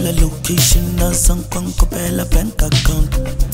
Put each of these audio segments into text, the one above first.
Kupela location na sangkwang kupela bank account.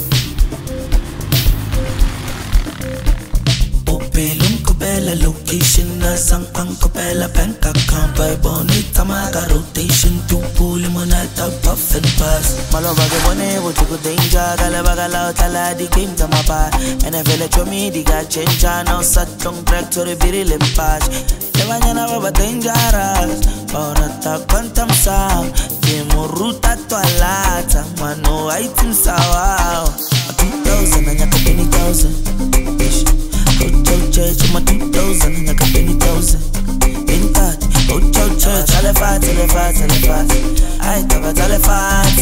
Opelum kupela location na sangkwang kupela bank account. By bonita maga rotation to pull monata puff and pass. Malova ke bone butuku danger gala bagala tala di game to my bar. And I feel like me di ga change now satong track to the biri limpash. Levanyana baba dangerous. Orata quantum sound. Demo ruta to alata. Mano item sawa. 2,000 and yaka 20,000. Hotel church my 2,000 and yaka 20,000. In that hotel church telefat. Ay taba telefat.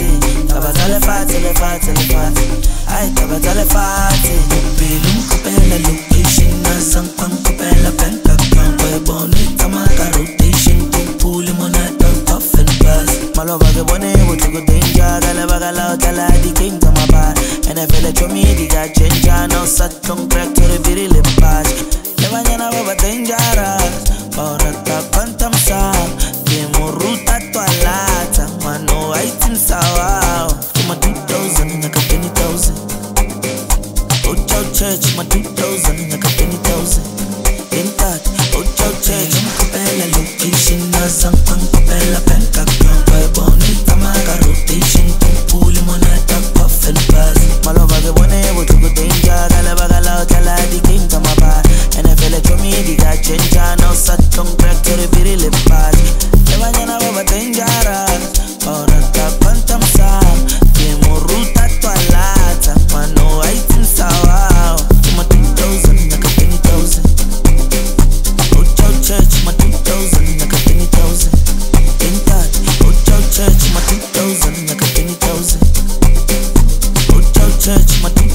Ay taba telefat. Kupelum kupela location na sangpang kupela bank account. Boy bonita maga rotation to pull monata puff and pass. Malova ke bone butuku danger gala bagala tala di king to my bar. And I feel like me di ga change now satong track to the biri limpash. Levanyana baba dangerous. Orata quantum sound. Demo ruta to alata. Mano item sawa. My 2,000 like a 20,000. Hotel church my 2,000 like a 20,000. In that hotel church kupela location na sangpang kupela bank account. By bonita maga rotation to pull monata puff and pass. Malova ke bone butuku danger gala bagala tala di king to my bar. And I feel like me di ga change now satong track to the biri limpash. Levanyana baba dangerous. Orata quantum sound. Demo ruta to alata. Mano item sawa. My 2,000 like a 20,000. Hotel church my 2,000 like a 20,000. In that hotel church my 2,000 like a 20,000. Hotel church my 2,000.